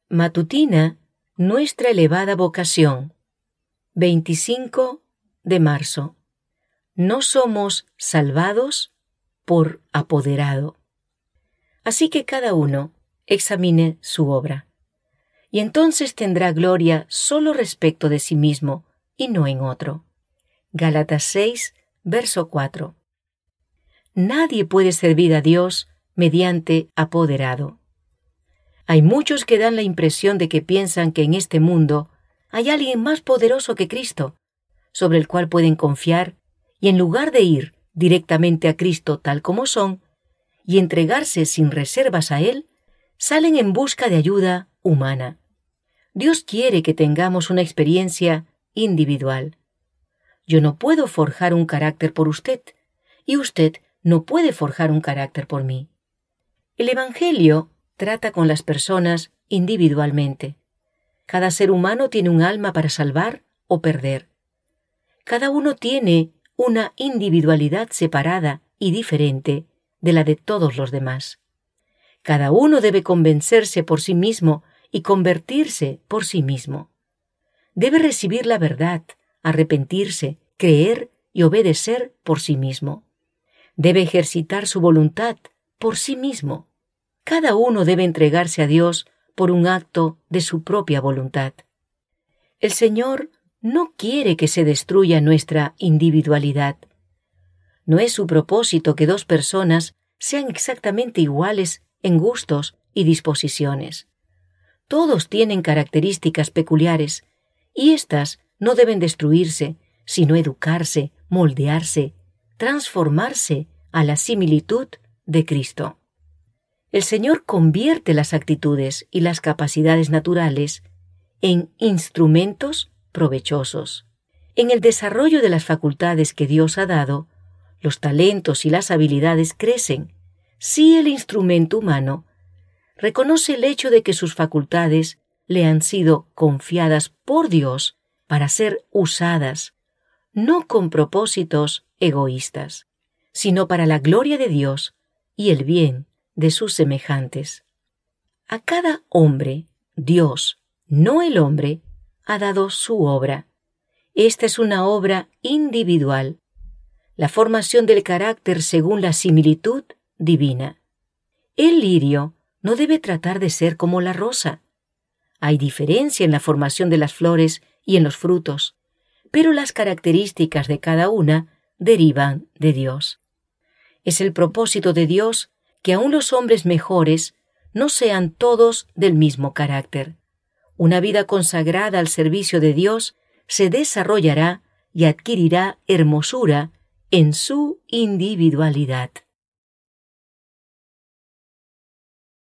Matutina, nuestra elevada vocación. 25 de marzo. No somos salvados por apoderado. Así que cada uno examine su obra, y entonces tendrá gloria solo respecto de sí mismo y no en otro. Gálatas 6, verso 4. Nadie puede servir a Dios mediante apoderado. Hay muchos que dan la impresión de que piensan que en este mundo hay alguien más poderoso que Cristo, sobre el cual pueden confiar, y en lugar de ir directamente a Cristo tal como son, y entregarse sin reservas a Él, salen en busca de ayuda humana. Dios quiere que tengamos una experiencia individual. Yo no puedo forjar un carácter por usted, y usted no puede forjar un carácter por mí. El Evangelio trata con las personas individualmente. Cada ser humano tiene un alma para salvar o perder. Cada uno tiene una individualidad separada y diferente de la de todos los demás. Cada uno debe convencerse por sí mismo y convertirse por sí mismo. Debe recibir la verdad, arrepentirse, creer y obedecer por sí mismo. Debe ejercitar su voluntad por sí mismo. Cada uno debe entregarse a Dios por un acto de su propia voluntad. El Señor no quiere que se destruya nuestra individualidad. No es su propósito que dos personas sean exactamente iguales en gustos y disposiciones. Todos tienen características peculiares, y éstas no deben destruirse, sino educarse, moldearse, transformarse a la similitud de Cristo. El Señor convierte las actitudes y las capacidades naturales en instrumentos provechosos. En el desarrollo de las facultades que Dios ha dado, los talentos y las habilidades crecen si el instrumento humano reconoce el hecho de que sus facultades le han sido confiadas por Dios para ser usadas, no con propósitos egoístas, sino para la gloria de Dios y el bien de sus semejantes. A cada hombre, Dios, no el hombre, ha dado su obra. Esta es una obra individual, la formación del carácter según la similitud divina. El lirio no debe tratar de ser como la rosa. Hay diferencia en la formación de las flores y en los frutos, pero las características de cada una derivan de Dios. Es el propósito de Dios que aun los hombres mejores no sean todos del mismo carácter. Una vida consagrada al servicio de Dios se desarrollará y adquirirá hermosura en su individualidad.